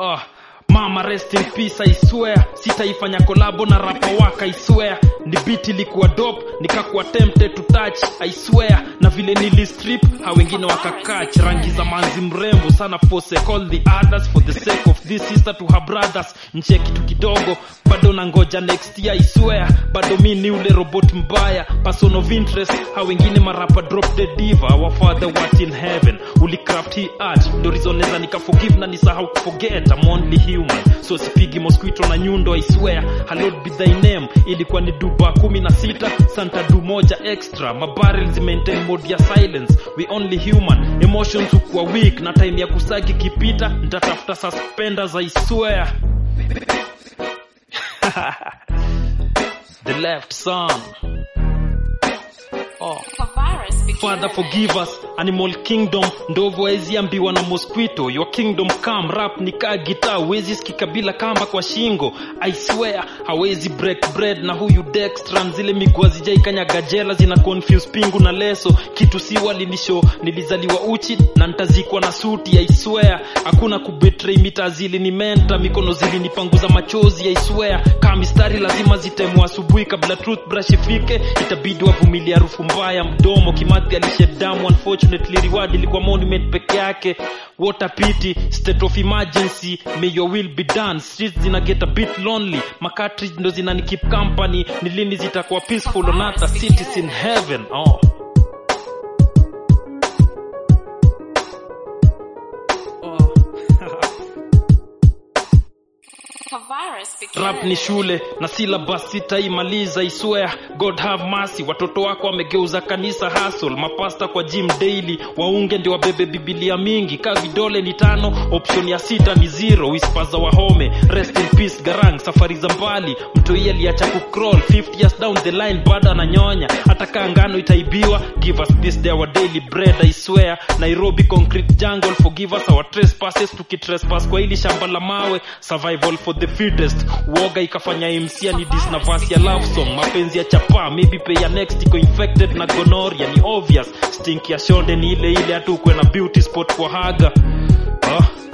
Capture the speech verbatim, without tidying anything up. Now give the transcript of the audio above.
Ah, uh, mama rest in peace I swear. Sitaifanya collabo na rapa waka I swear. Ni beat ilikuwa dope, nikakuwa tempted to touch I swear. Na vile nili strip, ha wengine wakakach. Rangi za manzi mrembo sana forsake all the others for the sake of this sister to her brothers. Nche kitu kidogo, bado nangoja next year I swear. Bado mi ni ule robot mbaya, person of interest. Ha wengine marapa drop the diva, our father what in heaven. Uli craft hii art, ndo rizoneza nika forgive na nisahau kuforget. I'm only human, so sipigi mosquito na nyundo I swear. Hallowed be thy name, ilikuwa ni duba kumi na sita. Santa du moja extra, mabarrels maintain mode ya silence. We only human, emotions ukwa weak. Na time ya kusagi kipita, nitatafuta suspenders I swear. The left son. Oh. Father forgive us, animal kingdom. Ndovu wezi ambiwa na mosquito. Your kingdom come, rap nika guitar. Wezi skika bila kamba kwa shingo I swear, hawezi break bread na huyu Dextran. Zile migwazi jai kanya gajela zina confuse pingu na leso. Kitu si walinisho, nilizaliwa uchi na ntazikwa na suti I swear. Hakuna kubetray mita zili ni menta. Mikono zili nipanguza machozi I swear. Kama mistari lazima zitemwa asubuhi kabla toothbrush ifike. Itabidi wavumilia harufu mbaya mdomo. Kimathi alished damu, unfortunately reward ilikuwa monument peke yake. What a pity, state of emergency. May your will be done. Streets zina get a bit lonely. My cartridge ndo zina ni keep company. Nilini zitakuwa peaceful on other cities in heaven. Oh. Rap ni shule na syllabus sitaimaliza I swear. God have mercy, watoto wako wamegeuza kanisa hustle. Mapasta kwa gym daily, waunge ndio wabebe Biblia mingi. Ka vidole ni tano, option ya sita ni zero. Whispers wa home, rest in peace Garang. Safari za mbali, mtu yeye aliacha kucrawl. fifty years down the line, bado ananyonya. Hata kangano itaibiwa, give us this day our daily bread I swear. Nairobi concrete jungle, forgive us our trespasses. Tukitrespass kwa hili shamba la mawe, survival for the fittest. Woga ikafanya M C ni dis na verse ya love song. Mapenzi ya chapa, maybe pay ya next iko infected na gonorrhea. Ni obvious, stink ya shonde ni ile ile. Hatu kwe na beauty spot kwa haga. Ah